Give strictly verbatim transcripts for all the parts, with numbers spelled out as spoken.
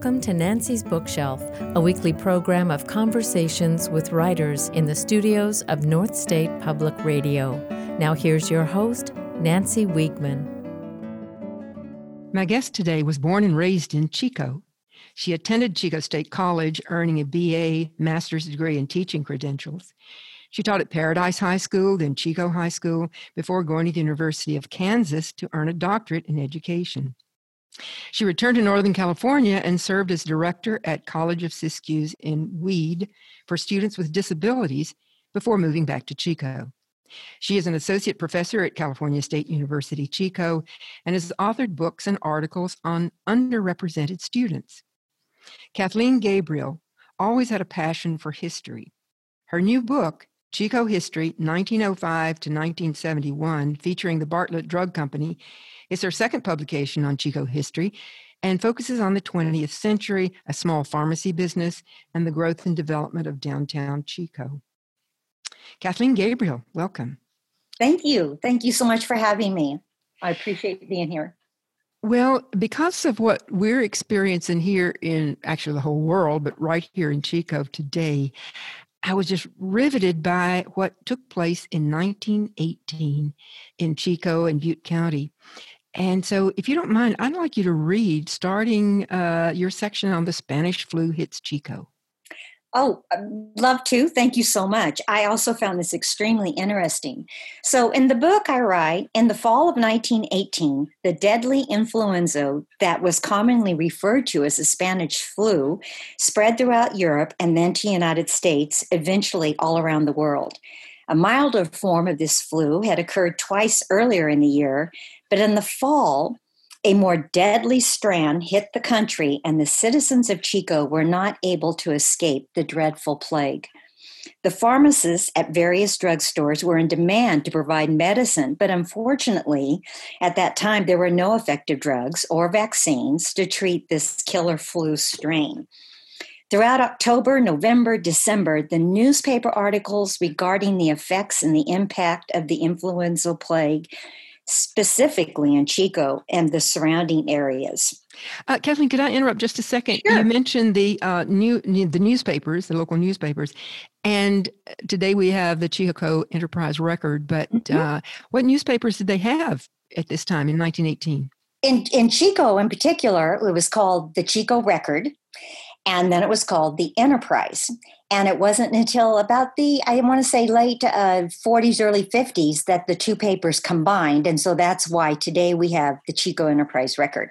Welcome to Nancy's Bookshelf, a weekly program of conversations with writers in the studios of North State Public Radio. Now here's your host, Nancy Wiegman. My guest today was born and raised in Chico. She attended Chico State College, earning a B A master's degree in teaching credentials. She taught at Paradise High School, then Chico High School, before going to the University of Kansas to earn a doctorate in education. She returned to Northern California and served as director at College of Siskiyou in Weed for students with disabilities before moving back to Chico. She is an associate professor at California State University, Chico, and has authored books and articles on underrepresented students. Kathleen Gabriel always had a passion for history. Her new book, Chico History, nineteen oh five to nineteen seventy-one, featuring the Bartlett Drug Company, is her second publication on Chico history and focuses on the twentieth century, a small pharmacy business, and the growth and development of downtown Chico. Kathleen Gabriel, welcome. Thank you. Thank you so much for having me. I appreciate being here. Well, because of what we're experiencing here in actually the whole world, but right here in Chico today, I was just riveted by what took place in nineteen eighteen in Chico and Butte County. And so if you don't mind, I'd like you to read, starting uh, your section on the Spanish flu hits Chico. Oh, I'd love to. Thank you so much. I also found this extremely interesting. So in the book I write, in the fall of nineteen eighteen, the deadly influenza that was commonly referred to as the Spanish flu spread throughout Europe and then to the United States, eventually all around the world. A milder form of this flu had occurred twice earlier in the year, but in the fall, a more deadly strand hit the country, and the citizens of Chico were not able to escape the dreadful plague. The pharmacists at various drugstores were in demand to provide medicine, but unfortunately, at that time, there were no effective drugs or vaccines to treat this killer flu strain. Throughout October, November, December, the newspaper articles regarding the effects and the impact of the influenza plague, specifically in Chico and the surrounding areas. Uh, Kathleen, could I interrupt just a second? Sure. You mentioned the uh, new the newspapers, the local newspapers, and today we have the Chico Enterprise Record. But mm-hmm. uh, what newspapers did they have at this time in nineteen eighteen? In in Chico, in particular, it was called the Chico Record, and then it was called the Enterprise. And it wasn't until about the, I want to say late uh, forties, early fifties that the two papers combined. And so that's why today we have the Chico Enterprise Record.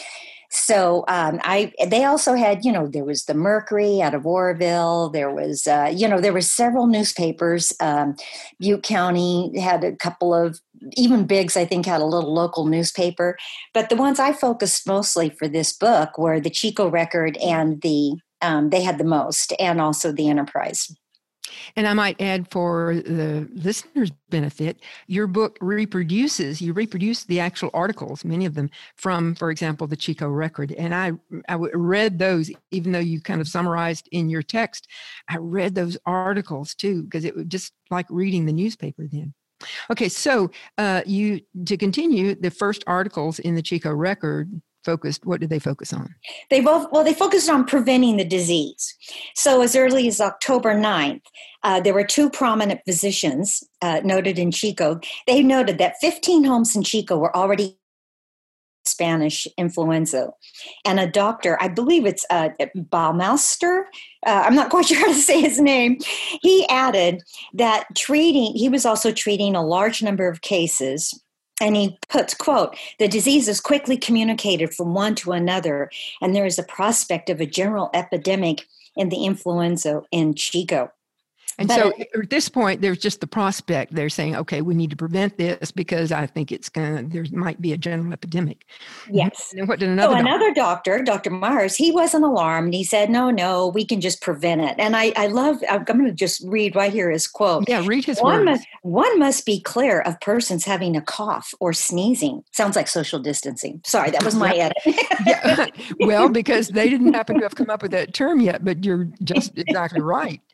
So um, I, they also had, you know, there was the Mercury out of Oroville. There was, uh, you know, there were several newspapers. Um, Butte County had a couple of, even Biggs, I think, had a little local newspaper. But the ones I focused mostly for this book were the Chico Record and the, um, they had the most, and also the Enterprise. And I might add, for the listeners' benefit, your book reproduces, you reproduce the actual articles, many of them from, for example, the Chico Record. And I, I read those, even though you kind of summarized in your text, I read those articles too, because it was just like reading the newspaper then. Okay, so uh, you, to continue, the first articles in the Chico Record focused, what did they focus on? They both, well, they focused on preventing the disease. So as early as October ninth, uh, there were two prominent physicians uh, noted in Chico. They noted that fifteen homes in Chico were already Spanish influenza. And a doctor, I believe it's uh, Baumeister, uh, I'm not quite sure how to say his name, he added that treating, he was also treating a large number of cases. And he puts, quote, the disease is quickly communicated from one to another, and there is a prospect of a general epidemic in the influenza in Chico. And but so it, at this point, there's just the prospect. They're saying, okay, we need to prevent this because I think it's going to, there might be a general epidemic. Yes. And what did another so doctor? another doctor, Doctor Myers, he wasn't alarmed. He said, no, no, we can just prevent it. And I, I love, I'm going to just read right here his quote. Yeah, read his one words. Must, one must be clear of persons having a cough or sneezing. Sounds like social distancing. Sorry, that was my yeah. edit. yeah. Well, because they didn't happen to have come up with that term yet, but you're just exactly right.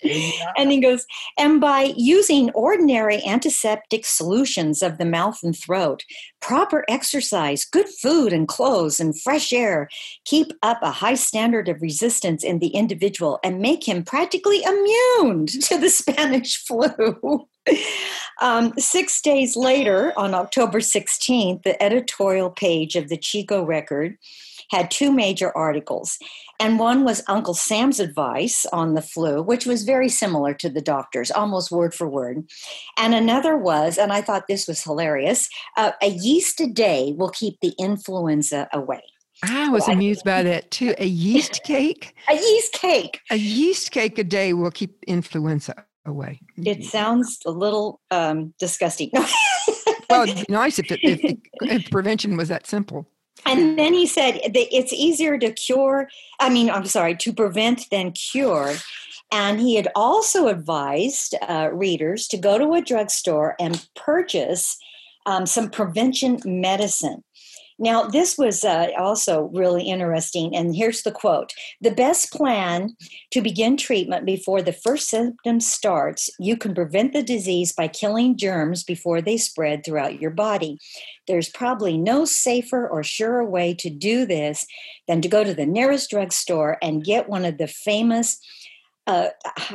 Yeah. And he goes, and by using ordinary antiseptic solutions of the mouth and throat, proper exercise, good food and clothes, and fresh air keep up a high standard of resistance in the individual and make him practically immune to the Spanish flu. Um, six days later, on October sixteenth, the editorial page of the Chico Record had two major articles. And one was Uncle Sam's advice on the flu, which was very similar to the doctor's, almost word for word. And another was, and I thought this was hilarious, uh, a yeast a day will keep the influenza away. I was amused by that too. A yeast cake? A yeast cake. A yeast cake a day will keep influenza away. It sounds a little um, disgusting. Well, it'd be nice if, it, if, if prevention was that simple. And then he said that it's easier to cure, I mean, I'm sorry, to prevent than cure. And he had also advised uh, readers to go to a drugstore and purchase um, some prevention medicine. Now, this was uh, also really interesting, and here's the quote. The best plan to begin treatment before the first symptom starts, you can prevent the disease by killing germs before they spread throughout your body. There's probably no safer or surer way to do this than to go to the nearest drugstore and get one of the famous uh,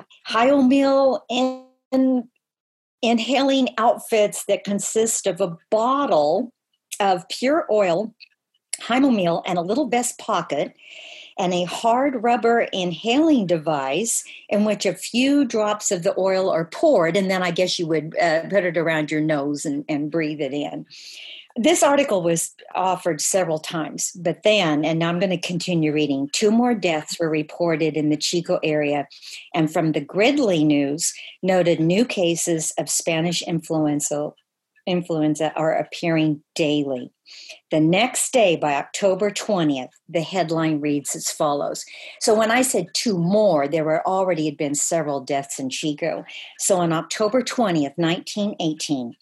Hyomil in, inhaling outfits that consist of a bottle of pure oil, Hyomil, and a little vest pocket, and a hard rubber inhaling device in which a few drops of the oil are poured, and then I guess you would uh, put it around your nose and, and breathe it in. This article was offered several times, but then, and now I'm going to continue reading, two more deaths were reported in the Chico area, and from the Gridley News noted new cases of Spanish influenza influenza are appearing daily. The next day, by October twentieth, the headline reads as follows. So when I said two more, there were already had been several deaths in Chico. So on October twentieth, nineteen eighteen,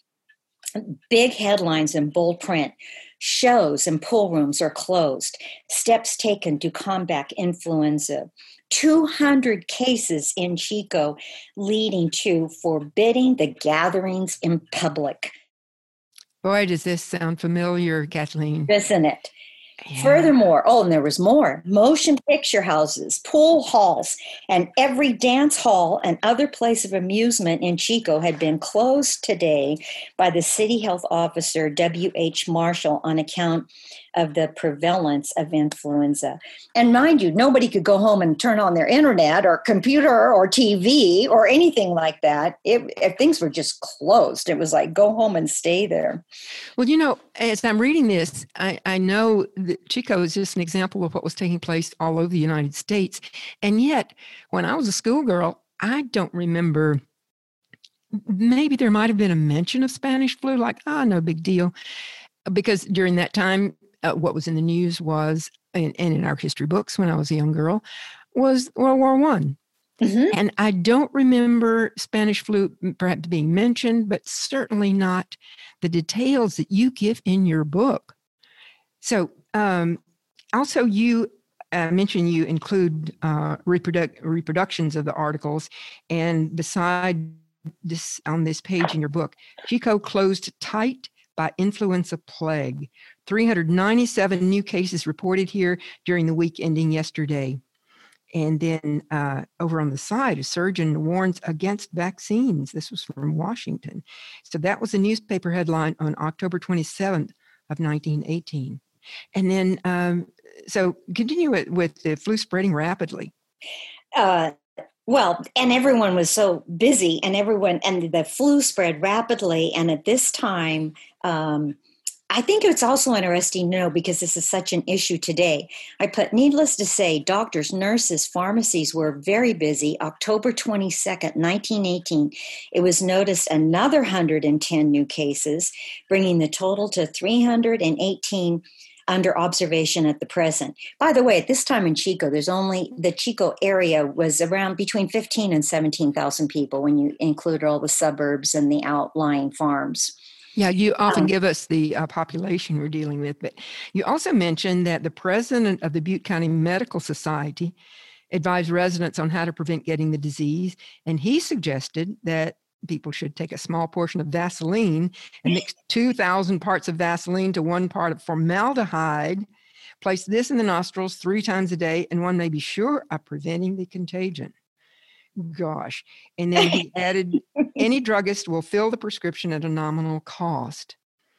big headlines in bold print, shows and pool rooms are closed, steps taken to combat influenza, two hundred cases in Chico leading to forbidding the gatherings in public. Boy, does this sound familiar, Kathleen. Isn't it? Yeah. Furthermore, oh, and there was more, motion picture houses, pool halls, and every dance hall and other place of amusement in Chico had been closed today by the city health officer, W H Marshall, on account of the prevalence of influenza. And mind you, nobody could go home and turn on their internet or computer or T V or anything like that. It, it, things were just closed. It was like, go home and stay there. Well, you know, as I'm reading this, I, I know that Chico is just an example of what was taking place all over the United States. And yet, when I was a schoolgirl, I don't remember, maybe there might have been a mention of Spanish flu, like, ah, no big deal. Because during that time, uh, what was in the news was, and, and in our history books when I was a young girl, was World War One. Mm-hmm. And I don't remember Spanish flu perhaps being mentioned, but certainly not the details that you give in your book. So um, also you uh, mentioned you include uh, reproduc- reproductions of the articles, and beside this on this page in your book, Chico closed tight by influenza plague. three hundred ninety-seven new cases reported here during the week ending yesterday. And then uh, over on the side, a surgeon warns against vaccines. This was from Washington. So that was a newspaper headline on October twenty-seventh of nineteen eighteen. And then, um, so continue with, with the flu spreading rapidly. Uh, well, and everyone was so busy, and everyone, and the flu spread rapidly. And at this time, um, I think it's also interesting to know, because this is such an issue today. I put, needless to say, doctors, nurses, pharmacies were very busy. October twenty-second, nineteen eighteen, it was noticed another one hundred ten new cases, bringing the total to three hundred eighteen under observation at the present. By the way, at this time in Chico, there's only, the Chico area was around between fifteen and seventeen thousand people when you include all the suburbs and the outlying farms. Yeah, you often Um, give us the uh, population we're dealing with, but you also mentioned that the president of the Butte County Medical Society advised residents on how to prevent getting the disease. And he suggested that people should take a small portion of Vaseline and mix two thousand parts of Vaseline to one part of formaldehyde, place this in the nostrils three times a day, and one may be sure of preventing the contagion. Gosh. And then he added, any druggist will fill the prescription at a nominal cost.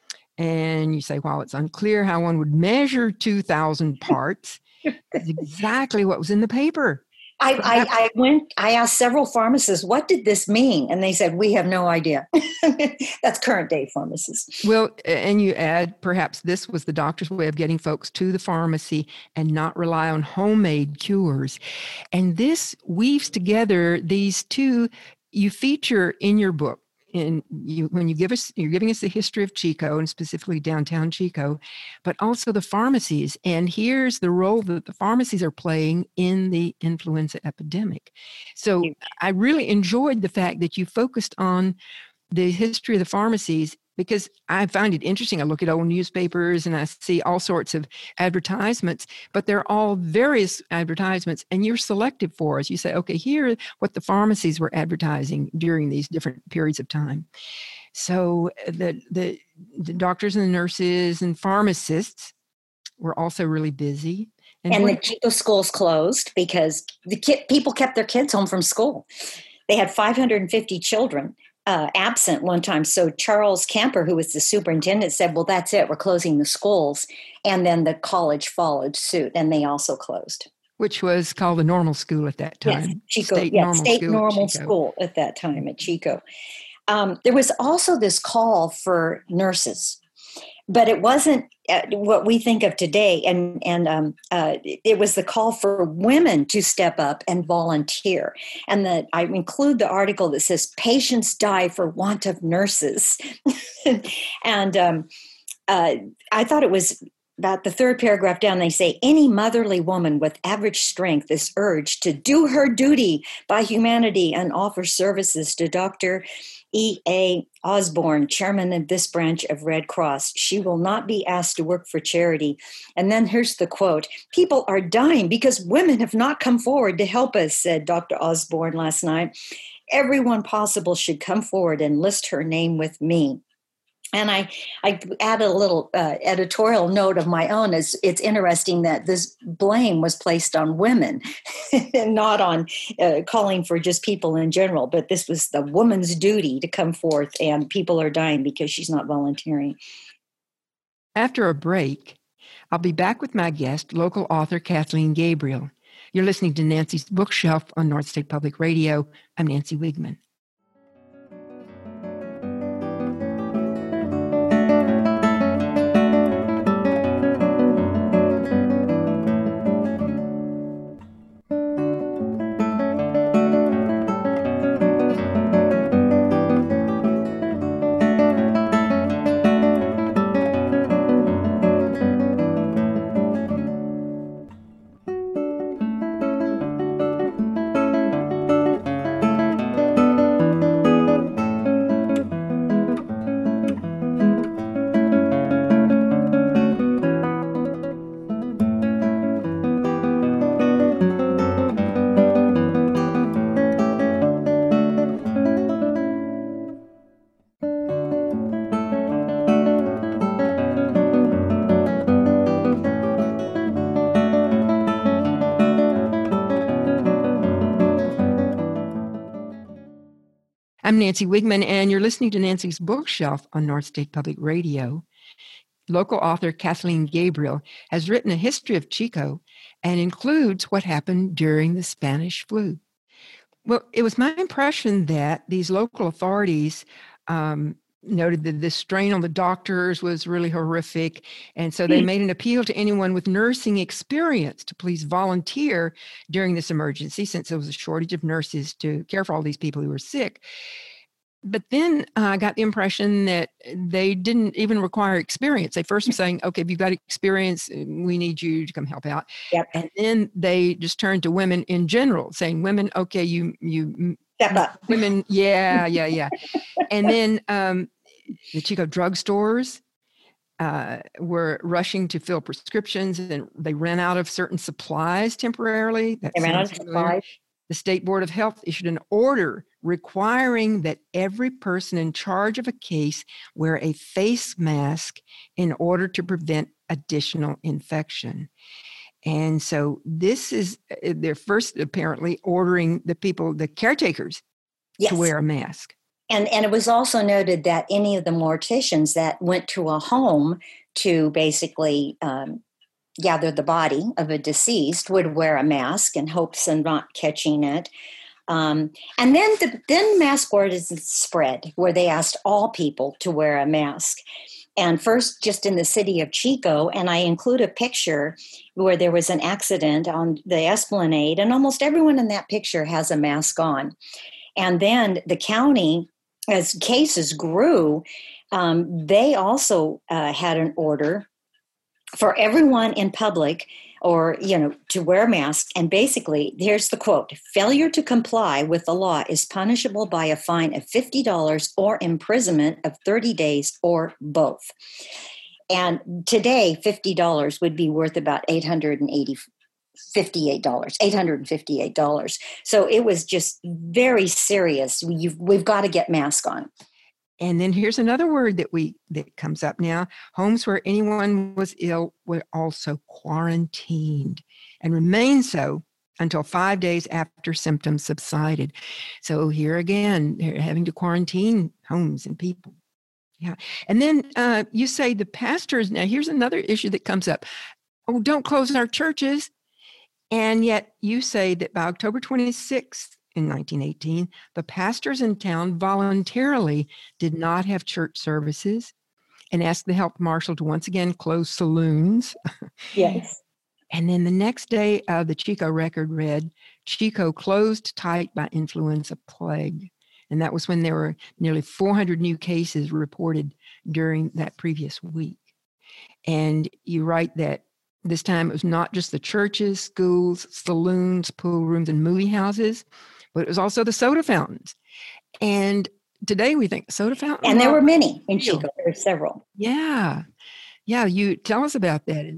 And you say, well, it's unclear how one would measure two thousand parts. That's exactly what was in the paper. I, I, I went, I asked several pharmacists, what did this mean? And they said, we have no idea. That's current day pharmacists. Well, and you add, perhaps this was the doctor's way of getting folks to the pharmacy and not rely on homemade cures. And this weaves together these two you feature in your book. And you, when you give us, you're giving us the history of Chico and specifically downtown Chico, but also the pharmacies. And here's the role that the pharmacies are playing in the influenza epidemic. So I really enjoyed the fact that you focused on the history of the pharmacies, because I find it interesting. I look at old newspapers and I see all sorts of advertisements, but they're all various advertisements, and you're selective for us. You say, okay, here are what the pharmacies were advertising during these different periods of time. So the, the, the doctors and the nurses and pharmacists were also really busy. And, and the Chico schools closed because the kid, people kept their kids home from school. They had five hundred fifty children Uh, absent one time. So Charles Camper, who was the superintendent, said, well, that's it. We're closing the schools. And then the college followed suit, and they also closed. Which was called the normal school at that time. Yes, Chico, State yeah, normal, state school, normal at school at that time at Chico. Um, there was also this call for nurses, but it wasn't uh, what we think of today. And, and um, uh, it was the call for women to step up and volunteer. And the, I include the article that says, patients die for want of nurses. and um, uh, I thought it was about the third paragraph down. They say, any motherly woman with average strength is urged to do her duty by humanity and offer services to Doctor E A Osborne, chairman of this branch of Red Cross. She will not be asked to work for charity. And then here's the quote, people are dying because women have not come forward to help us, said Doctor Osborne last night. Everyone possible should come forward and list her name with me. And I, I added a little uh, editorial note of my own. It's, it's interesting that this blame was placed on women and not on uh, calling for just people in general. But this was the woman's duty to come forth, and people are dying because she's not volunteering. After a break, I'll be back with my guest, local author Kathleen Gabriel. You're listening to Nancy's Bookshelf on North State Public Radio. I'm Nancy Wigman. I'm Nancy Wigman, and you're listening to Nancy's Bookshelf on North State Public Radio. Local author Kathleen Gabriel has written a history of Chico and includes what happened during the Spanish flu. Well, it was my impression that these local authorities um, noted that this strain on the doctors was really horrific, and so they made an appeal to anyone with nursing experience to please volunteer during this emergency, since there was a shortage of nurses to care for all these people who were sick. But then uh, I got the impression that they didn't even require experience. They first were saying, okay, if you've got experience, we need you to come help out. Yep. And then they just turned to women in general, saying, women, okay, you, you, step up. Women, yeah, yeah, yeah. And then um, the Chico drugstores, uh, were rushing to fill prescriptions, and they ran out of certain supplies temporarily. That They ran out sounds of familiar. supplies. The State Board of Health issued an order requiring that every person in charge of a case wear a face mask in order to prevent additional infection. And so this is, they're first apparently ordering the people, the caretakers, Yes. to wear a mask. And, and it was also noted that any of the morticians that went to a home to basically um, gather the body of a deceased would wear a mask in hopes of not catching it. Um, and then the then mask ordinance spread, where they asked all people to wear a mask. And first, just in the city of Chico, and I include a picture where there was an accident on the Esplanade, and almost everyone in that picture has a mask on. And then the county, as cases grew, um, they also uh, had an order for everyone in public, or, you know, to wear a mask. And basically, here's the quote: failure to comply with the law is punishable by a fine of fifty dollars or imprisonment of thirty days or both. And today, fifty dollars would be worth about eight hundred fifty-eight dollars, eight hundred fifty-eight dollars. So it was just very serious. You've, we've got to get masks on. And then here's another word that we that comes up now. Homes where anyone was ill were also quarantined and remain so until five days after symptoms subsided. So here again, they're having to quarantine homes and people. Yeah. And then uh, you say the pastors, now here's another issue that comes up. Oh, don't close our churches. And yet you say that by October twenty-sixth, in nineteen eighteen, the pastors in town voluntarily did not have church services and asked the health marshal to once again close saloons. Yes. And then the next day, uh, the Chico Record read, Chico closed tight by influenza plague. And that was when there were nearly four hundred new cases reported during that previous week. And you write that this time it was not just the churches, schools, saloons, pool rooms, and movie houses, but it was also the soda fountains. And today we think soda fountains. And there were many in Chico. There were several. Yeah. Yeah. You tell us about that.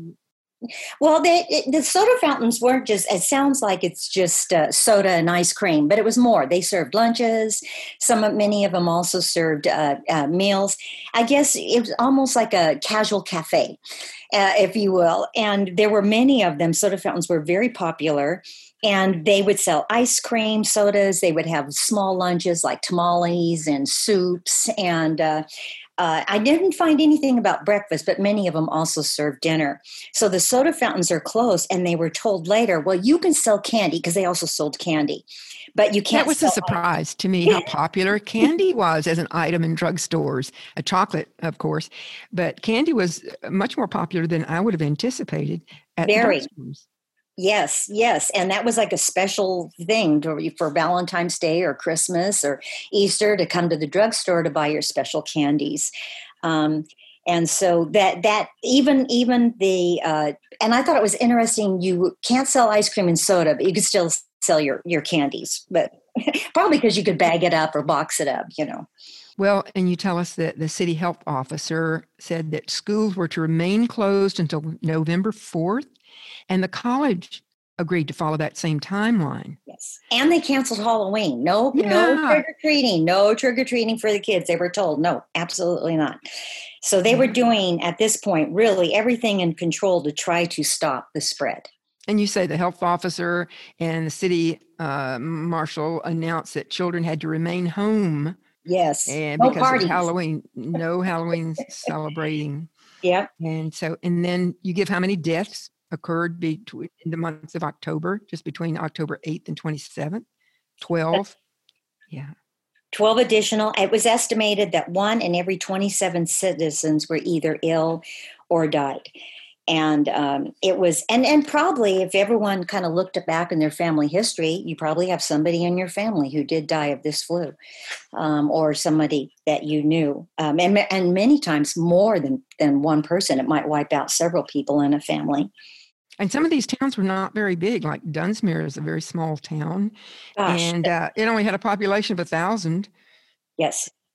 Well, they, it, the soda fountains weren't just, it sounds like it's just uh, soda and ice cream, but it was more. They served lunches. Some, many of them also served uh, uh, meals. I guess it was almost like a casual cafe, uh, if you will. And there were many of them. Soda fountains were very popular. And they would sell ice cream, sodas. They would have small lunches like tamales and soups. And uh, uh, I didn't find anything about breakfast, but many of them also served dinner. So the soda fountains are closed, and they were told later, well, you can sell candy, because they also sold candy. But you can't. That was a surprise ice. to me how popular candy was as an item in drugstores. A chocolate, of course, but candy was much more popular than I would have anticipated at Very. drugstores. Yes, yes. And that was like a special thing to, for Valentine's Day or Christmas or Easter, to come to the drugstore to buy your special candies. Um, and so that, that even, even the, uh, and I thought it was interesting, you can't sell ice cream and soda, but you could still sell your, your candies, but probably because you could bag it up or box it up, you know. Well, and you tell us that the city health officer said that schools were to remain closed until November fourth. And the college agreed to follow that same timeline. Yes. And they canceled Halloween. No, yeah. no trick-or-treating. No trick-or-treating for the kids. They were told, no, absolutely not. So they were doing, at this point, really everything in control to try to stop the spread. And you say the health officer and the city uh, marshal announced that children had to remain home. Yes. And no because parties. of Halloween, no Halloween celebrating. Yeah. And so, and then you give how many deaths occurred between in the months of October, just between October eighth and twenty-seventh? twelve. Yeah. twelve additional. It was estimated that one in every twenty-seven citizens were either ill or died. And um, it was, and, and probably if everyone kind of looked back in their family history, you probably have somebody in your family who did die of this flu, um, or somebody that you knew. Um, and, and many times more than, than one person. It might wipe out several people in a family. And some of these towns were not very big, like Dunsmuir is a very small town. Gosh. And uh, it only had a population of a thousand. Yes.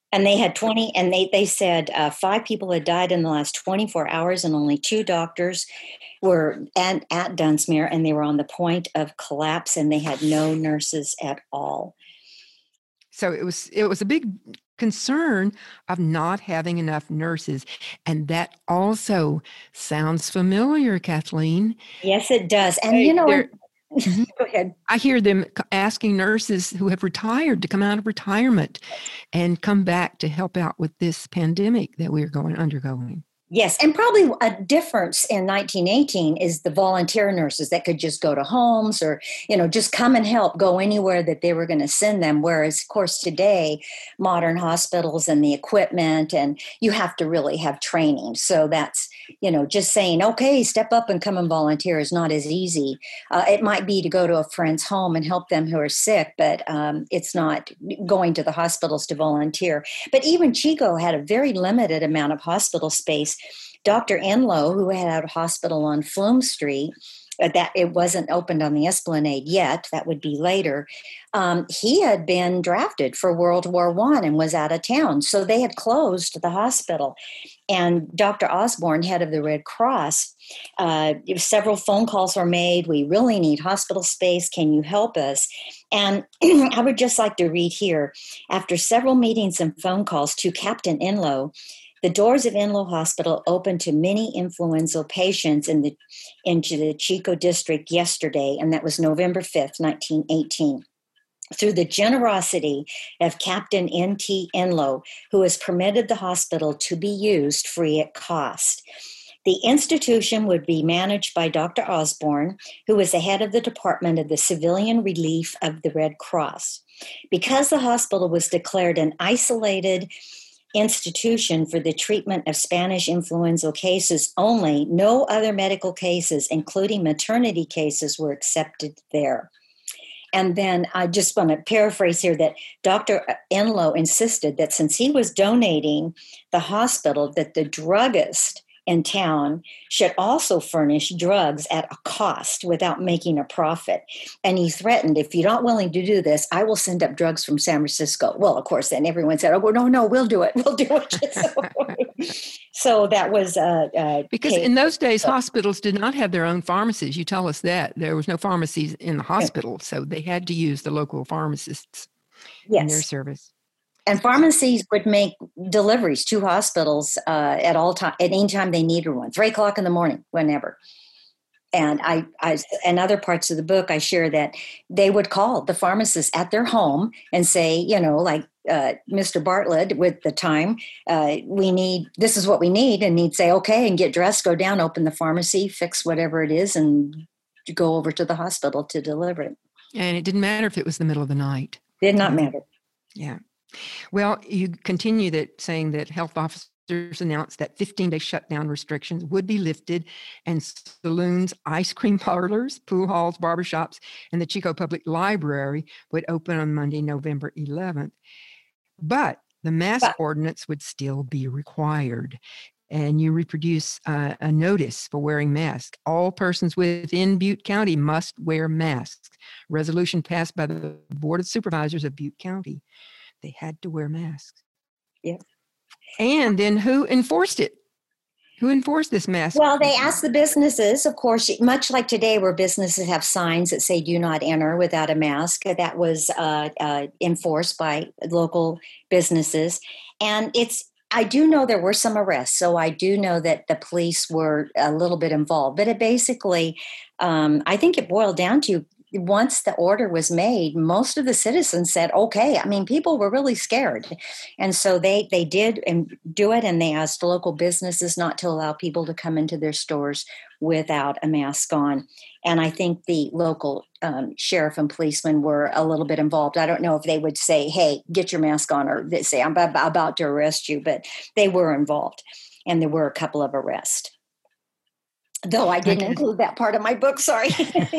And they had twenty, and they, they said uh, five people had died in the last twenty-four hours, and only two doctors were at, at Dunsmuir, and they were on the point of collapse, and they had no nurses at all. So it was it was a big concern of not having enough nurses. And that also sounds familiar, Kathleen. Yes, it does. And, Hey, you know, there- mm-hmm. Go ahead. I hear them asking nurses who have retired to come out of retirement and come back to help out with this pandemic that we're going undergoing. Yes, and probably a difference in nineteen eighteen is the volunteer nurses that could just go to homes or, you know, just come and help, go anywhere that they were going to send them. Whereas, of course, today, modern hospitals and the equipment, and you have to really have training. So that's, you know, just saying, okay, step up and come and volunteer is not as easy. Uh, it might be to go to a friend's home and help them who are sick, but um, it's not going to the hospitals to volunteer. But even Chico had a very limited amount of hospital space. Doctor Enlow, who had a hospital on Flume Street, uh, that it wasn't opened on the Esplanade yet, that would be later. Um, he had been drafted for World War One and was out of town. So they had closed the hospital. And Doctor Osborne, head of the Red Cross, uh, several phone calls were made. We really need hospital space. Can you help us? And I would just like to read here. After several meetings and phone calls to Captain Enlow, the doors of Enlow Hospital opened to many influenza patients in the into the Chico district yesterday, and that was November fifth, nineteen eighteen. Through the generosity of Captain N T Enlow, who has permitted the hospital to be used free at cost. The institution would be managed by Doctor Osborne, who is the head of the Department of the Civilian Relief of the Red Cross. Because the hospital was declared an isolated institution for the treatment of Spanish influenza cases only, no other medical cases, including maternity cases, were accepted there. And then I just want to paraphrase here that Doctor Enlow insisted that since he was donating the hospital, that the druggist in town should also furnish drugs at a cost without making a profit. And he threatened, if you're not willing to do this, I will send up drugs from San Francisco. Well, of course, then everyone said, oh, well, no, no, we'll do it. We'll do it. so, so that was... Uh, uh, because Kate. in those days, hospitals did not have their own pharmacies. You tell us that. There was no pharmacies in the hospital, so they had to use the local pharmacists yes. in their service. And pharmacies would make deliveries to hospitals uh, at all time, at any time they needed one, three o'clock in the morning, whenever. And I, I, in other parts of the book, I share that they would call the pharmacist at their home and say, you know, like uh, Mister Bartlett with the time, uh, we need, this is what we need. And he'd say, okay, and get dressed, go down, open the pharmacy, fix whatever it is, and go over to the hospital to deliver it. And it didn't matter if it was the middle of the night. Did not matter. Yeah. Well, you continue that saying that health officers announced that fifteen-day shutdown restrictions would be lifted and saloons, ice cream parlors, pool halls, barbershops, and the Chico Public Library would open on Monday, November eleventh. But the mask but, ordinance would still be required. And you reproduce uh, a notice for wearing masks. All persons within Butte County must wear masks. Resolution passed by the Board of Supervisors of Butte County. They had to wear masks. Yep. And then who enforced it? Who enforced this mask? Well, they asked the businesses, of course, much like today where businesses have signs that say do not enter without a mask. That was uh, uh, enforced by local businesses. And it's, I do know there were some arrests. So I do know that the police were a little bit involved. But it basically, um, I think it boiled down to once the order was made, most of the citizens said, okay. I mean, people were really scared. And so they, they did and do it. And they asked local businesses not to allow people to come into their stores without a mask on. And I think the local um, sheriff and policemen were a little bit involved. I don't know if they would say, hey, get your mask on, or they say, I'm about to arrest you, but they were involved. And there were a couple of arrests. Though I didn't include that part of my book, sorry.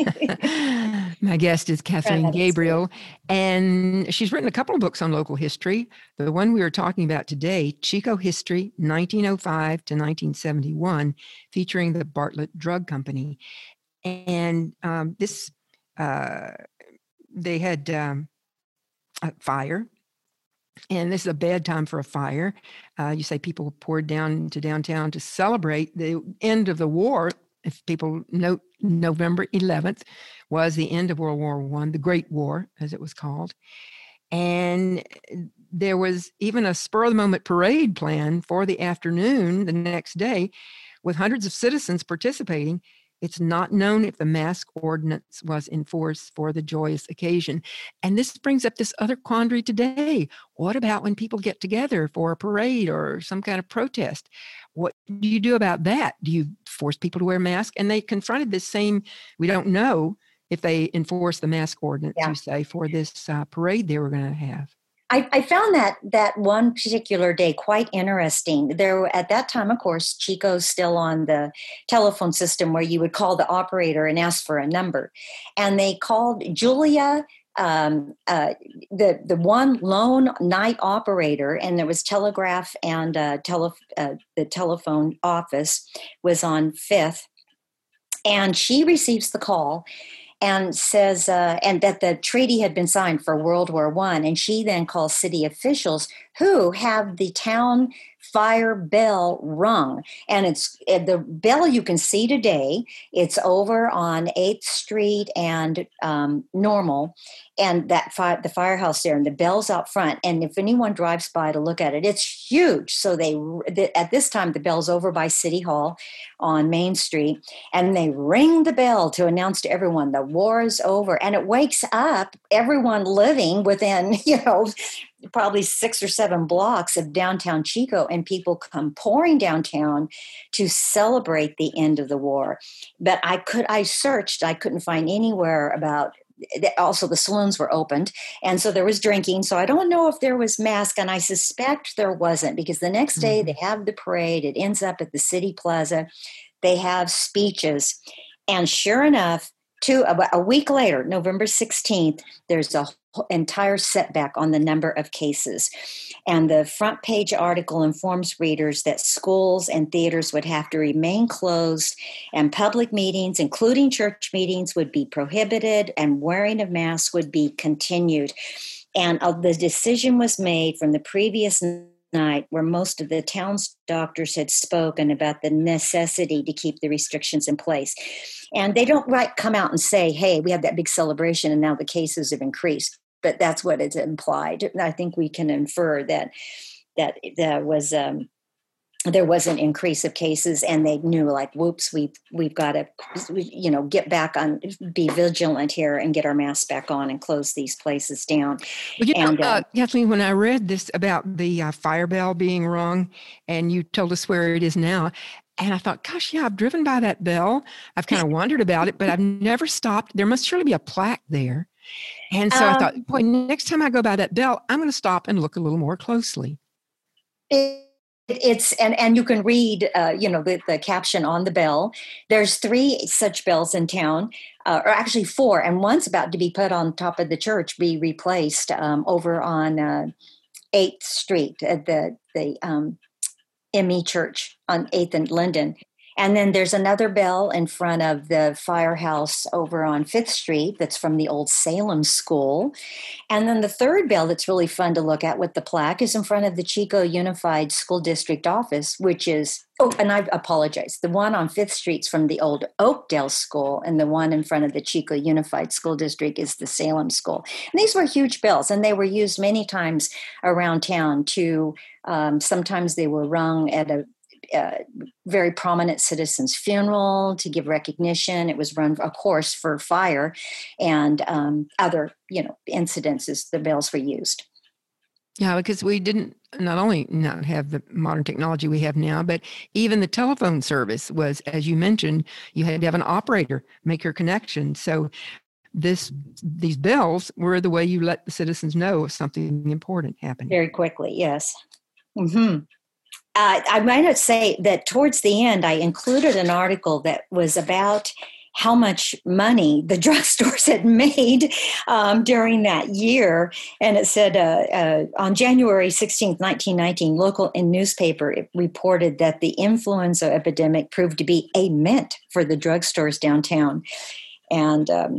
My guest is Kathleen Gabriel, and she's written a couple of books on local history. The one we were talking about today, Chico History, nineteen oh five to nineteen seventy-one, featuring the Bartlett Drug Company. And um, this, uh, they had um, a fire, And this is a bad time for a fire. Uh, you say people poured down into downtown to celebrate the end of the war. If people note, November eleventh was the end of World War One, the Great War, as it was called. And there was even a spur-of-the-moment parade planned for the afternoon the next day with hundreds of citizens participating. It's not known if the mask ordinance was enforced for the joyous occasion. And this brings up this other quandary today. What about when people get together for a parade or some kind of protest? What do you do about that? Do you force people to wear masks? And they confronted this same, we don't know if they enforce the mask ordinance, yeah. you say, for this uh, parade they were going to have. I, I found that that one particular day quite interesting. There, at that time, of course, Chico's still on the telephone system where you would call the operator and ask for a number. And they called Julia, um, uh, the the one lone night operator, and there was telegraph and uh, tele, uh, the telephone office was on Fifth. And she receives the call and says, uh, and that the treaty had been signed for World War One. And she then calls city officials who have the town fire bell rung. And it's the bell you can see today. It's over on eighth Street and um, Normal, and that fi- the firehouse there, and the bell's out front. And if anyone drives by to look at it, it's huge. So they, the, at this time, the bell's over by City Hall on Main Street, and they ring the bell to announce to everyone the war is over. And it wakes up everyone living within, you know, probably six or seven blocks of downtown Chico, and people come pouring downtown to celebrate the end of the war. But I could, I searched, I couldn't find anywhere about. Also, the saloons were opened, and so there was drinking. So I don't know if there was mask, and I suspect there wasn't, because the next day mm-hmm. they have the parade. It ends up at the City Plaza. They have speeches, and sure enough, two about a week later, November sixteenth, there's a entire setback on the number of cases. And the front page article informs readers that schools and theaters would have to remain closed, and public meetings, including church meetings, would be prohibited, and wearing of masks would be continued. And uh, the decision was made from the previous night, where most of the town's doctors had spoken about the necessity to keep the restrictions in place. And they don't right come out and say, hey, we had that big celebration and now the cases have increased. But that's what it's implied. And I think we can infer that that there was um, there was an increase of cases, and they knew, like, whoops, we've we've got to, you know, get back on, be vigilant here, and get our masks back on, and close these places down. Well, you and, know, uh, uh, Kathleen, when I read this about the uh, fire bell being rung, and you told us where it is now, and I thought, gosh, yeah, I've driven by that bell. I've kind of wondered about it, but I've never stopped. There must surely be a plaque there. And so um, I thought, boy, next time I go by that bell, I'm going to stop and look a little more closely. It, it's and, and you can read, uh, you know, the, the caption on the bell. There's three such bells in town, uh, or actually four, and one's about to be put on top of the church, be replaced um, over on uh, eighth Street at the the um, M E Church on eighth and Linden. And then there's another bell in front of the firehouse over on Fifth Street that's from the old Salem School. And then the third bell that's really fun to look at with the plaque is in front of the Chico Unified School District office, which is, oh, and I apologize, the one on Fifth Street's from the old Oakdale School, and the one in front of the Chico Unified School District is the Salem School. And these were huge bells, and they were used many times around town to, um, sometimes they were rung at a Uh, very prominent citizen's funeral to give recognition. It was run, of course, for fire and um, other, you know, incidences. The bells were used. Yeah, because we didn't not only not have the modern technology we have now, but even the telephone service was, as you mentioned, you had to have an operator make your connection. So this these bells were the way you let the citizens know of something important happening. Very quickly, yes. Mm-hmm. Uh, I might say that towards the end, I included an article that was about how much money the drugstores had made um, during that year. And it said uh, uh, on January sixteenth, nineteen nineteen, local in newspaper it reported that the influenza epidemic proved to be a mint for the drugstores downtown. And um,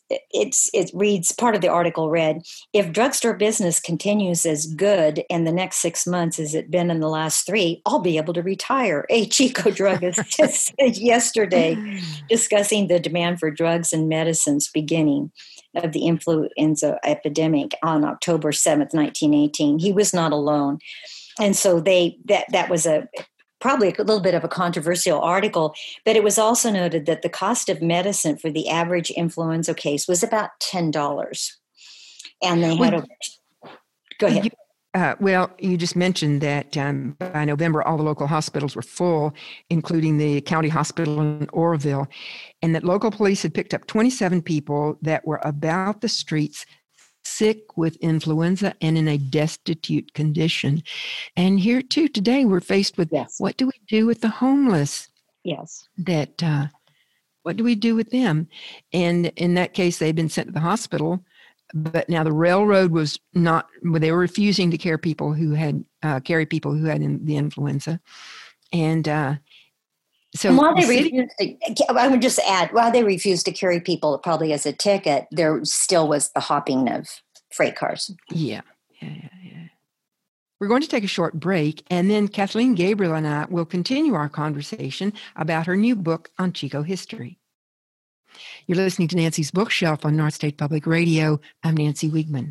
it's it reads, part of the article read, if drugstore business continues as good in the next six months as it's been in the last three, I'll be able to retire. A Chico druggist just said yesterday, discussing the demand for drugs and medicines beginning of the influenza epidemic on October seventh, nineteen eighteen. He was not alone. And so they that that was a probably a little bit of a controversial article, but it was also noted that the cost of medicine for the average influenza case was about ten dollars. And they had well, a, go ahead. You, uh, well, you just mentioned that um, by November, all the local hospitals were full, including the county hospital in Oroville, and that local police had picked up twenty-seven people that were about the streets sick with influenza and in a destitute condition. And here too, today we're faced with, yes, what do we do with the homeless? Yes. That, uh, what do we do with them? And in that case, they'd been sent to the hospital, but now the railroad was not, they were refusing to care people who had, uh, carry people who had in, the influenza. And, uh, So and while they the city, refused to, I would just add, while they refused to carry people probably as a ticket, there still was the hopping of freight cars. Yeah, yeah, yeah, yeah. We're going to take a short break, and then Kathleen Gabriel and I will continue our conversation about her new book on Chico history. You're listening to Nancy's Bookshelf on North State Public Radio. I'm Nancy Wiegman.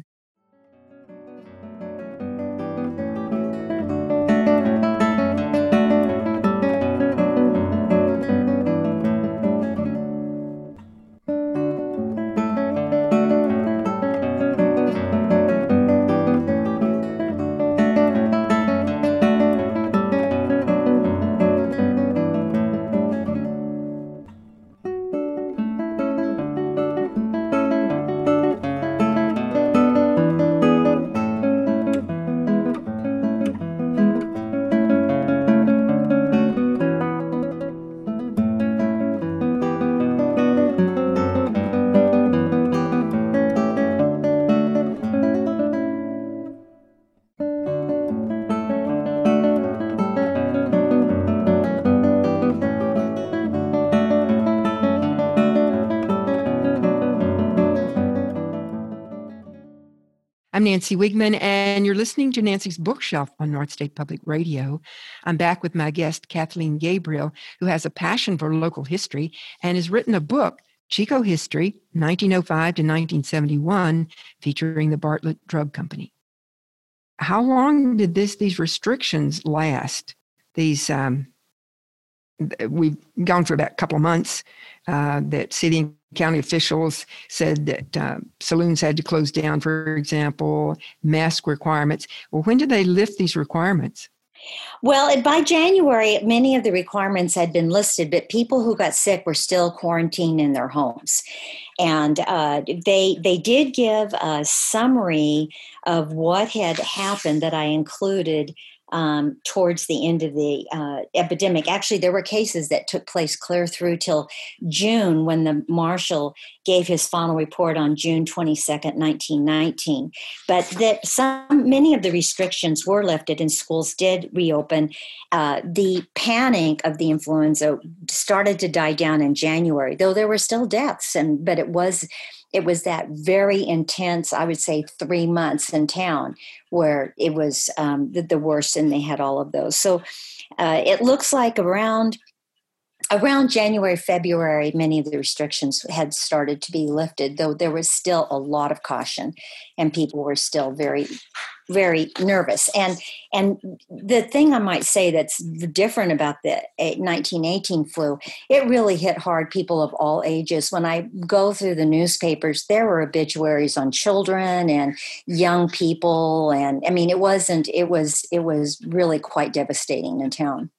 I'm Nancy Wiegman, and you're listening to Nancy's Bookshelf on North State Public Radio. I'm back with my guest, Kathleen Gabriel, who has a passion for local history and has written a book, Chico History, nineteen oh five to nineteen seventy-one, featuring the Bartlett Drug Company. How long did this these restrictions last? These um, we've gone for about a couple of months. Uh, that city and county officials said that uh, saloons had to close down, for example, mask requirements. Well, when did they lift these requirements? Well, by January, many of the requirements had been listed, but people who got sick were still quarantined in their homes. And uh, they they did give a summary of what had happened that I included Um, towards the end of the uh, epidemic. Actually, there were cases that took place clear through till June, when the marshal gave his final report on June twenty-second, nineteen nineteen. But that some many of the restrictions were lifted and schools did reopen. Uh, the panic of the influenza started to die down in January, though there were still deaths, and but it was It was that very intense, I would say, three months in town where it was um, the, the worst, and they had all of those. So uh, it looks like around around January, February, many of the restrictions had started to be lifted, though there was still a lot of caution, and people were still very, very nervous. And and the thing I might say that's different about the nineteen eighteen flu, it really hit hard people of all ages. When I go through the newspapers, there were obituaries on children and young people, and I mean, it wasn't. It was. It was really quite devastating in town.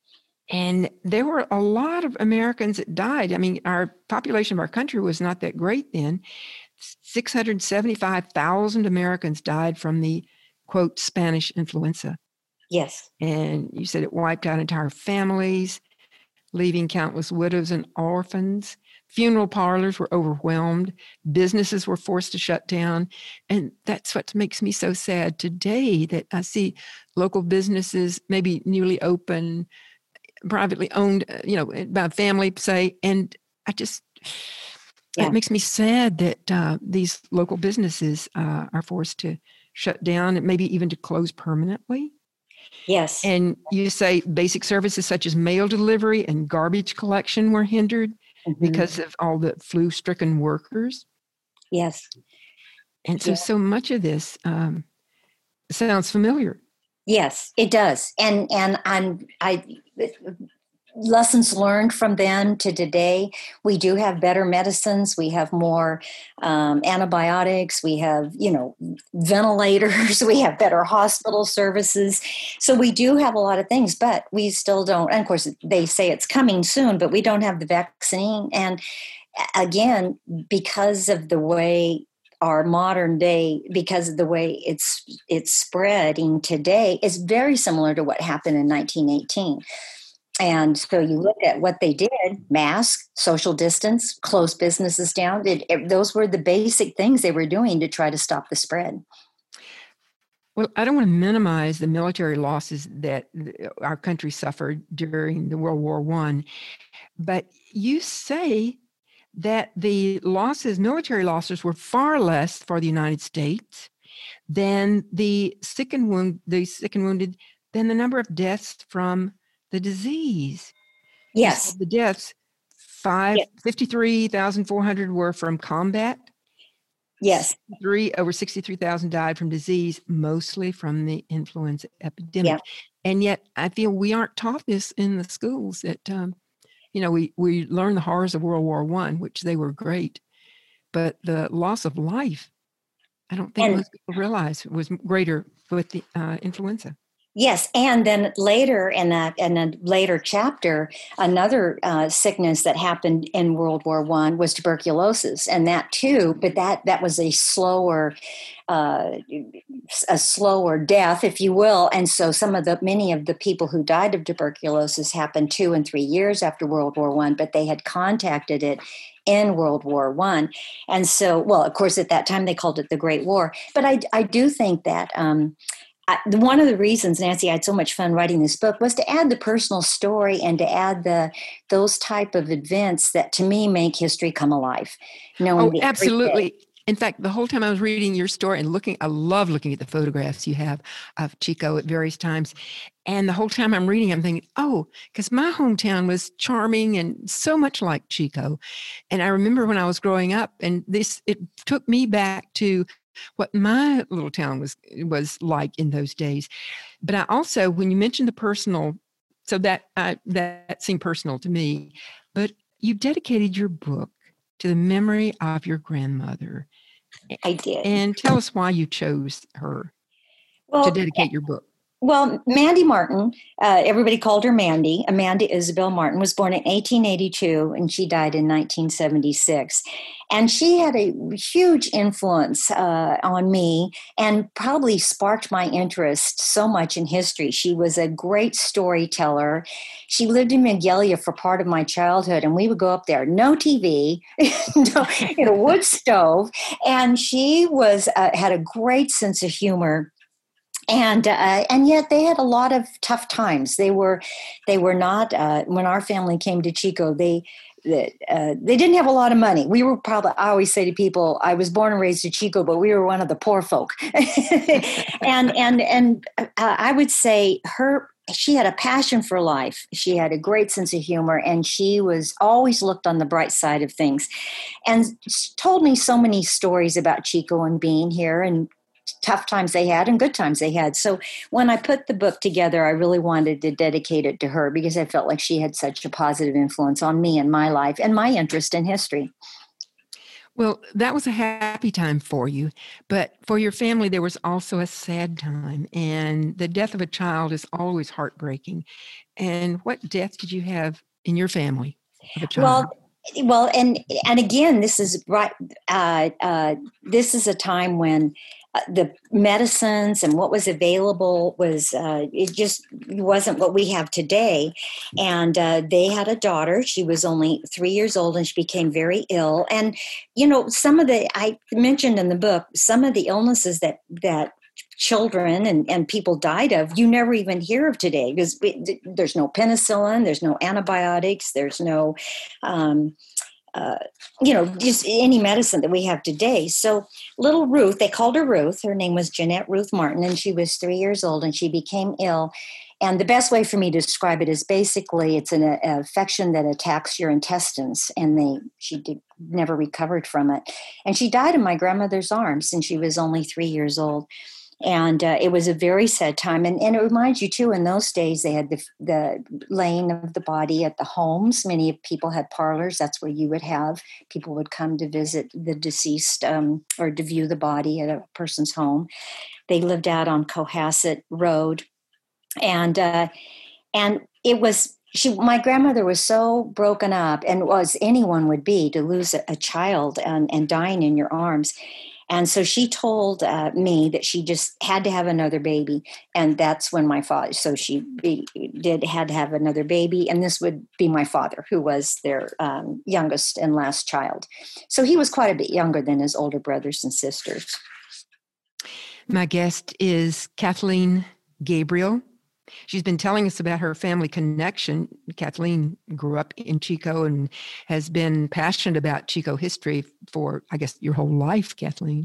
And there were a lot of Americans that died. I mean, our population of our country was not that great then. six hundred seventy-five thousand Americans died from the, quote, Spanish influenza. Yes. And you said it wiped out entire families, leaving countless widows and orphans. Funeral parlors were overwhelmed. Businesses were forced to shut down. And that's what makes me so sad today, that I see local businesses, maybe newly open, privately owned, you know, by a family, say, and I just, Yeah. It makes me sad that uh, these local businesses uh, are forced to shut down and maybe even to close permanently. Yes. And you say basic services such as mail delivery and garbage collection were hindered Mhm. because of all the flu-stricken workers. Yes. And so, Yeah. so much of this um, sounds familiar. Yes, it does. And and I'm I lessons learned from then to today. We do have better medicines. We have more um, antibiotics. We have, you know, ventilators. We have better hospital services. So we do have a lot of things, but we still don't. And of course, they say it's coming soon, but we don't have the vaccine. And again, because of the way our modern day, because of the way it's it's spreading today, is very similar to what happened in nineteen eighteen. And so you look at what they did: mask, social distance, close businesses down. It, it, those were the basic things they were doing to try to stop the spread. Well, I don't want to minimize the military losses that our country suffered during the World War One, but you say that the losses, military losses, were far less for the United States than the sick and wound, the sick and wounded, than the number of deaths from the disease. Yes. The deaths, five, yes. fifty-three thousand four hundred were from combat. Yes. Three, over sixty-three thousand died from disease, mostly from the influenza epidemic. Yeah. And yet I feel we aren't taught this in the schools that, um, you know, we, we learn the horrors of World War One, which they were great, but the loss of life, I don't think and, most people realize was greater with the uh, influenza. Yes, and then later in a, in a later chapter, another uh, sickness that happened in World War One was tuberculosis, and that too. But that that was a slower, uh, a slower death, if you will. And so some of the many of the people who died of tuberculosis happened two and three years after World War One, but they had contacted it in World War One, and so well, of course, at that time they called it the Great War. But I I do think that. Um, I, one of the reasons, Nancy, I had so much fun writing this book was to add the personal story and to add the those type of events that, to me, make history come alive. Oh, absolutely. In fact, the whole time I was reading your story and looking, I love looking at the photographs you have of Chico at various times. And the whole time I'm reading, I'm thinking, oh, because my hometown was charming and so much like Chico. And I remember when I was growing up, and this, it took me back to what my little town was was like in those days. But I also, when you mentioned the personal, so that I, that seemed personal to me, but you dedicated your book to the memory of your grandmother. I did. And tell us why you chose her well, to dedicate your book. Well, Mandy Martin, uh, everybody called her Mandy. Amanda Isabel Martin was born in eighteen eighty-two, and she died in nineteen seventy-six. And she had a huge influence uh, on me and probably sparked my interest so much in history. She was a great storyteller. She lived in Magalia for part of my childhood, and we would go up there. No T V, no, in a wood stove. And she was uh, had a great sense of humor. And uh, and yet they had a lot of tough times. They were they were not uh, when our family came to Chico. They uh, they didn't have a lot of money. We were probably I always say to people, I was born and raised in Chico, but we were one of the poor folk. and and and uh, I would say her. She had a passion for life. She had a great sense of humor, and she was always looked on the bright side of things, and told me so many stories about Chico and being here and tough times they had and good times they had. So when I put the book together, I really wanted to dedicate it to her because I felt like she had such a positive influence on me and my life and my interest in history. Well, that was a happy time for you, but for your family, there was also a sad time, and the death of a child is always heartbreaking. And what death did you have in your family of a child? Well, well, and and again, this is right. Uh, uh, this is a time when uh, the medicines and what was available was uh, it just wasn't what we have today. And uh, they had a daughter. She was only three years old, and she became very ill. And you know, some of the I mentioned in the book some of the illnesses that that. children and, and people died of, you never even hear of today because it, there's no penicillin, there's no antibiotics, there's no, um, uh, you know, just any medicine that we have today. So little Ruth, they called her Ruth. Her name was Jeanette Ruth Martin, and she was three years old, and she became ill. And the best way for me to describe it is basically it's an a, infection that attacks your intestines, and they she did, never recovered from it. And she died in my grandmother's arms, and she was only three years old. And uh, it was a very sad time. And, and it reminds you, too, in those days, they had the, the laying of the body at the homes. Many people had parlors. That's where you would have. People would come to visit the deceased um, or to view the body at a person's home. They lived out on Cohasset Road. And uh, and it was, she, my grandmother was so broken up, and was anyone would be, to lose a, a child and, and dying in your arms. And so she told uh, me that she just had to have another baby. And that's when my father, so she be, did had to have another baby. And this would be my father, who was their um, youngest and last child. So he was quite a bit younger than his older brothers and sisters. My guest is Kathleen Gabriel. She's been telling us about her family connection. Kathleen grew up in Chico and has been passionate about Chico history for, I guess, your whole life, Kathleen.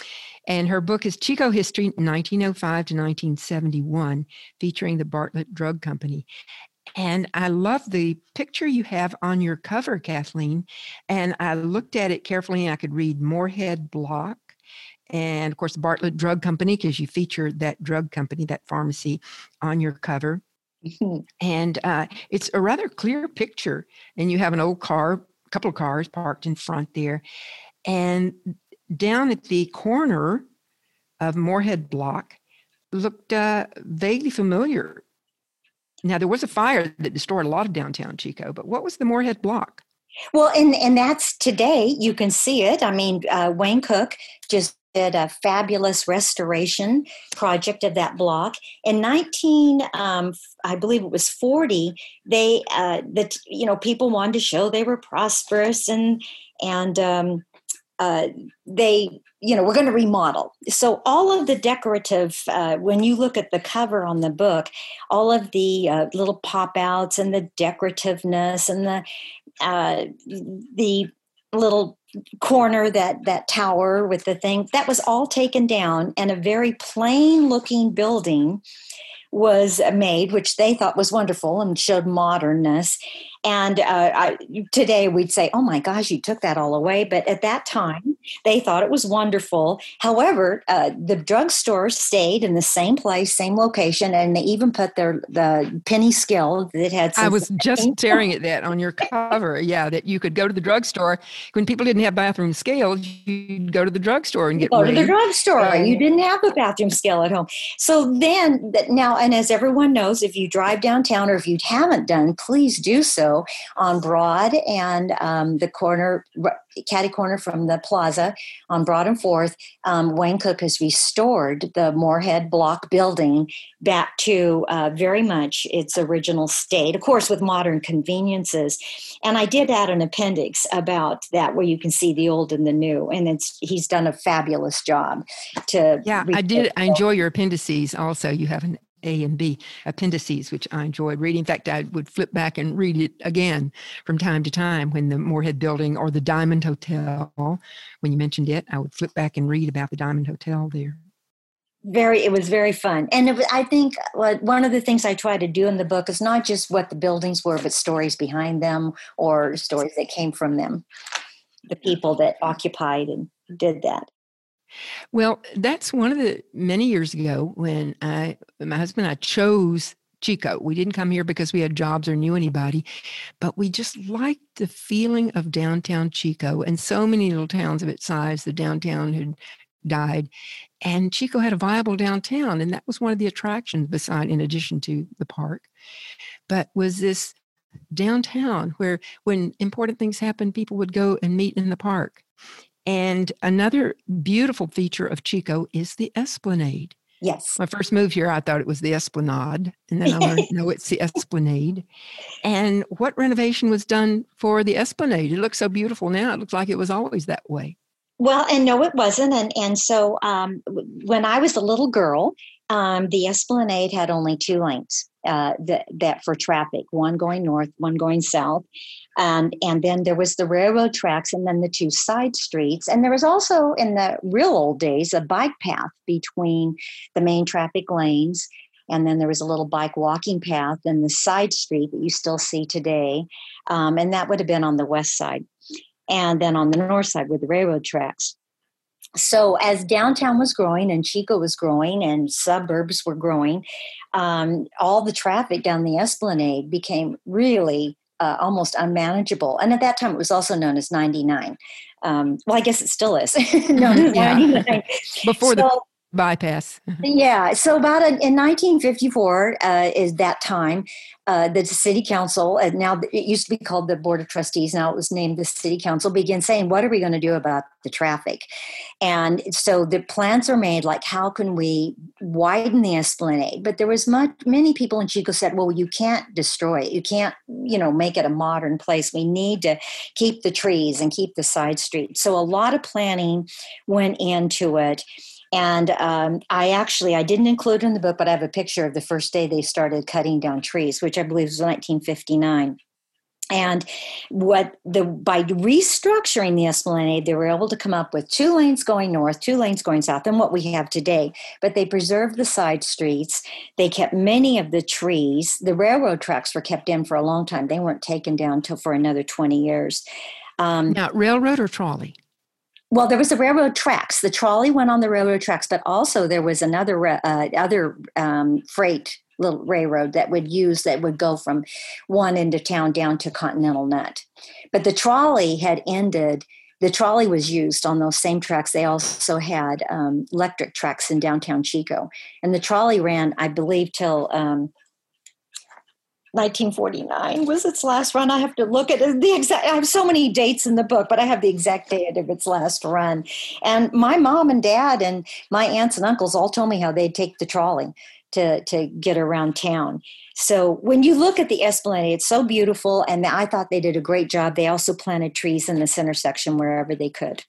And her book is Chico History, nineteen oh five to nineteen seventy-one, featuring the Bartlett Drug Company. And I love the picture you have on your cover, Kathleen. And I looked at it carefully, and I could read Moorhead Block. And, of course, the Bartlett Drug Company, because you featured that drug company, that pharmacy, on your cover. Mm-hmm. And uh, it's a rather clear picture. And you have an old car, a couple of cars parked in front there. And down at the corner of Moorhead Block looked uh, vaguely familiar. Now, there was a fire that destroyed a lot of downtown Chico, but what was the Moorhead Block? Well, and, and that's today. You can see it. I mean, uh, Wayne Cook just did a fabulous restoration project of that block. In nineteen, um, I believe it was forty, they, uh, that you know, people wanted to show they were prosperous, and and um, uh, they, you know, we're going to remodel. So all of the decorative, uh, when you look at the cover on the book, all of the uh, little pop outs and the decorativeness and the uh, the little corner, that that tower with the thing, that was all taken down, and a very plain looking building was made, which they thought was wonderful and showed modernness. And uh, I, today we'd say, oh my gosh, you took that all away. But at that time, they thought it was wonderful. However, uh, the drugstore stayed in the same place, same location, and they even put their the penny scale that had some. I was just staring at that on your cover. Yeah, that you could go to the drugstore. When people didn't have bathroom scales, you'd go to the drugstore and get Go weighed. to the drugstore. And you didn't have a bathroom scale at home. So then, now, and as everyone knows, if you drive downtown, or if you haven't done, please do so on Broad and um, the corner, catty corner from the plaza on Broad and Fourth. Um, Wayne Cook has restored the Moorhead Block building back to uh, very much its original state, of course, with modern conveniences. And I did add an appendix about that where you can see the old and the new. And it's he's done a fabulous job to. Yeah, I did. I enjoy your appendices also. You have an A and B appendices, which I enjoyed reading. In fact, I would flip back and read it again from time to time when the Moorhead Building or the Diamond Hotel, when you mentioned it, I would flip back and read about the Diamond Hotel there. Very, it was very fun. And it was, I think well, one of the things I try to do in the book is not just what the buildings were, but stories behind them or stories that came from them, the people that occupied and did that. Well, that's one of the many years ago when I, my husband and I chose Chico. We didn't come here because we had jobs or knew anybody, but we just liked the feeling of downtown Chico, and so many little towns of its size, the downtown had died, and Chico had a viable downtown, and that was one of the attractions beside, in addition to the park, but was this downtown where when important things happened, people would go and meet in the park. And another beautiful feature of Chico is the Esplanade. Yes. When I first moved here, I thought it was the Esplanade, and then I learned, no, it's the Esplanade. And what renovation was done for the Esplanade? It looks so beautiful now. It looks like it was always that way. Well, and no, it wasn't. And and so um, when I was a little girl, um, the Esplanade had only two lanes. uh, that, that for traffic, one going north, one going south. And, and then there was the railroad tracks and then the two side streets. And there was also, in the real old days, a bike path between the main traffic lanes. And then there was a little bike walking path in the side street that you still see today. Um, and that would have been on the west side. And then on the north side were the railroad tracks. So as downtown was growing and Chico was growing and suburbs were growing, um, all the traffic down the Esplanade became really uh, almost unmanageable. And at that time, it was also known as ninety-nine. Um, well, I guess it still is known as Yeah. ninety-nine. Before so, the bypass. Yeah. So about a, in nineteen fifty-four uh, is that time, uh, the city council, and now it used to be called the Board of Trustees. Now it was named the city council, began saying, what are we going to do about the traffic? And so the plans are made, like, how can we widen the Esplanade? But there was much, many people in Chico said, well, you can't destroy it. You can't, you know, make it a modern place. We need to keep the trees and keep the side streets. So a lot of planning went into it. And um, I actually, I didn't include it in the book, but I have a picture of the first day they started cutting down trees, which I believe was nineteen fifty-nine. And what the by restructuring the Esplanade, they were able to come up with two lanes going north, two lanes going south, and what we have today. But they preserved the side streets. They kept many of the trees. The railroad tracks were kept in for a long time. They weren't taken down until for another twenty years. Um, Now, railroad or trolley? Well, there was the railroad tracks. The trolley went on the railroad tracks, but also there was another uh, other um, freight little railroad that would use that would go from one end of town down to Continental Nut. But the trolley had ended. The trolley was used on those same tracks. They also had um, electric tracks in downtown Chico, and the trolley ran, I believe, till Um, nineteen forty-nine was its last run. I have to look at the exact, I have so many dates in the book, but I have the exact date of its last run. And my mom and dad and my aunts and uncles all told me how they'd take the trolley to, to get around town. So when you look at the Esplanade, it's so beautiful. And I thought they did a great job. They also planted trees in the center section wherever they could.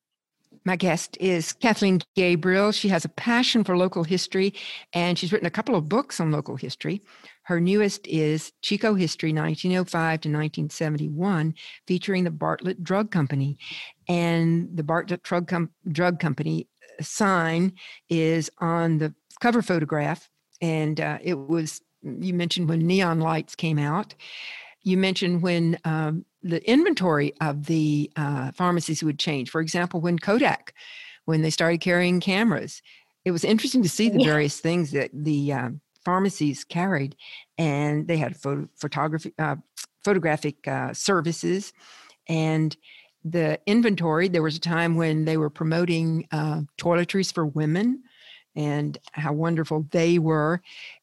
My guest is Kathleen Gabriel. She has a passion for local history, and she's written a couple of books on local history. Her newest is Chico History, nineteen oh five to nineteen seventy-one, featuring the Bartlett Drug Company. And the Bartlett Drug, Com- Drug Company sign is on the cover photograph. And uh, it was, you mentioned when neon lights came out. You mentioned when um, the inventory of the uh, pharmacies would change. For example, when Kodak, when they started carrying cameras, it was interesting to see the Yeah. various things that the uh, pharmacies carried, and they had photo, photography, uh, photographic uh, services, and the inventory. There was a time when they were promoting uh, toiletries for women, and how wonderful they were,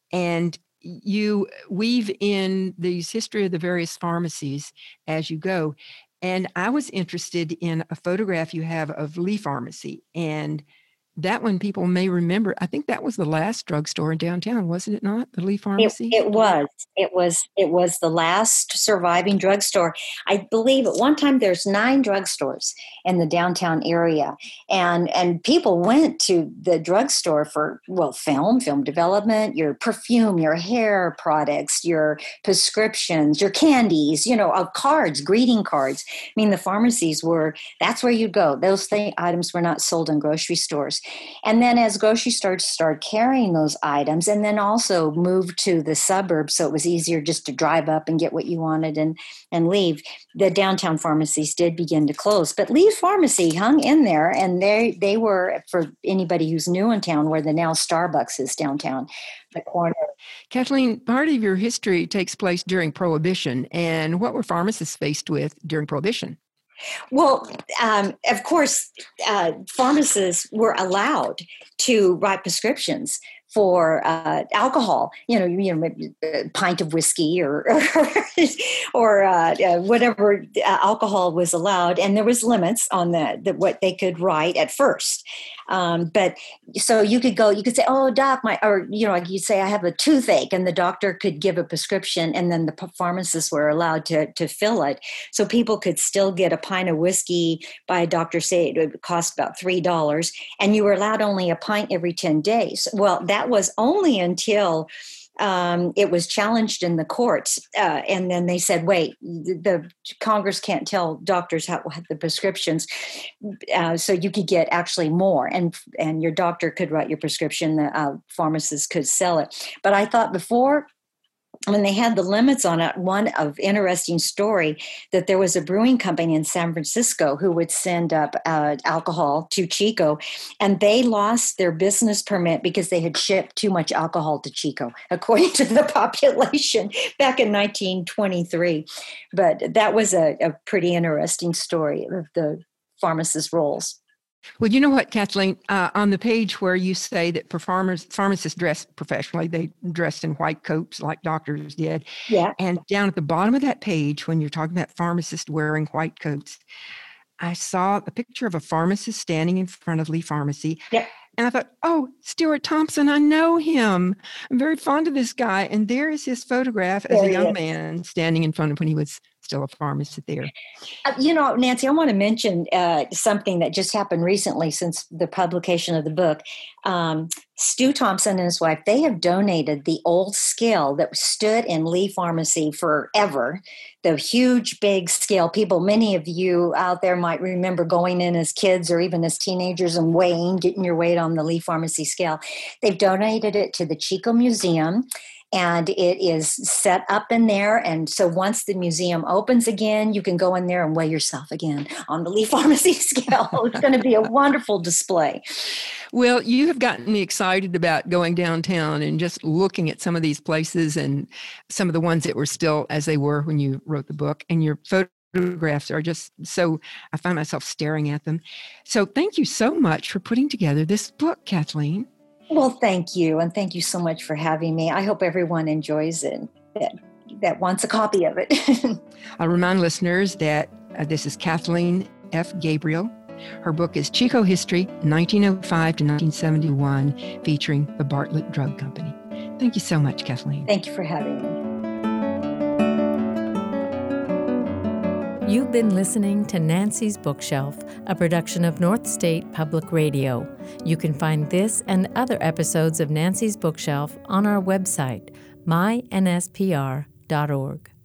and you weave in these history of the various pharmacies as you go. And I was interested in a photograph you have of Lee Pharmacy. And that one people may remember. I think that was the last drugstore in downtown, wasn't it not? The Lee Pharmacy? It, it was. It was. It was the last surviving drugstore. I believe at one time there's nine drugstores in the downtown area, and and people went to the drugstore for well, film, film development, your perfume, your hair products, your prescriptions, your candies. You know, of cards, greeting cards. I mean, the pharmacies were. That's where you go. Those thing, items were not sold in grocery stores. And then as grocery stores started carrying those items, and then also moved to the suburbs, so it was easier just to drive up and get what you wanted and, and leave, the downtown pharmacies did begin to close. But Lee's Pharmacy hung in there, and they they were, for anybody who's new in town, where the now Starbucks is downtown, the corner. Kathleen, part of your history takes place during Prohibition. And what were pharmacists faced with during Prohibition? Well, um, of course, uh, pharmacists were allowed to write prescriptions for uh, alcohol, you know, you know, a pint of whiskey or or, or uh, uh, whatever uh, alcohol was allowed, and there was limits on the, the what they could write at first. Um, but so you could go, you could say, "Oh, doc, my," or you know, like you'd say, "I have a toothache," and the doctor could give a prescription, and then the pharmacists were allowed to to fill it, so people could still get a pint of whiskey by a doctor. Say it would cost about three dollars, and you were allowed only a pint every ten days. Well, that That was only until um, it was challenged in the courts. Uh, and then they said, wait, the, the Congress can't tell doctors how the prescriptions. Uh, so you could get actually more, and and your doctor could write your prescription. The uh, pharmacist could sell it. But I thought before, when they had the limits on it, one of interesting story that there was a brewing company in San Francisco who would send up uh, alcohol to Chico, and they lost their business permit because they had shipped too much alcohol to Chico, according to the population back in nineteen twenty-three. But that was a, a pretty interesting story of the pharmacist roles. Well, you know what, Kathleen, uh, on the page where you say that performers, pharmacists dress professionally, they dressed in white coats like doctors did. Yeah. And down at the bottom of that page, when you're talking about pharmacists wearing white coats, I saw a picture of a pharmacist standing in front of Lee Pharmacy. Yep. And I thought, oh, Stuart Thompson, I know him. I'm very fond of this guy. And there is his photograph as There a young is. man standing in front of when he was still a pharmacist there. Uh, you know, Nancy, I want to mention uh, something that just happened recently since the publication of the book. Um, Stu Thompson and his wife, they have donated the old scale that stood in Lee Pharmacy forever, the huge, big scale. People, many of you out there might remember going in as kids or even as teenagers and weighing, getting your weight on the Lee Pharmacy scale. They've donated it to the Chico Museum. And it is set up in there. And so once the museum opens again, you can go in there and weigh yourself again on the Lee Pharmacy scale. It's going to be a wonderful display. Well, you have gotten me excited about going downtown and just looking at some of these places and some of the ones that were still as they were when you wrote the book. And your photographs are just so, I find myself staring at them. So thank you so much for putting together this book, Kathleen. Well, thank you. And thank you so much for having me. I hope everyone enjoys it, that, that wants a copy of it. I'll remind listeners that uh, this is Kathleen F. Gabriel. Her book is Chico History, nineteen oh five to nineteen seventy-one, featuring the Bartlett Drug Company. Thank you so much, Kathleen. Thank you for having me. You've been listening to Nancy's Bookshelf, a production of North State Public Radio. You can find this and other episodes of Nancy's Bookshelf on our website, my n s p r dot org.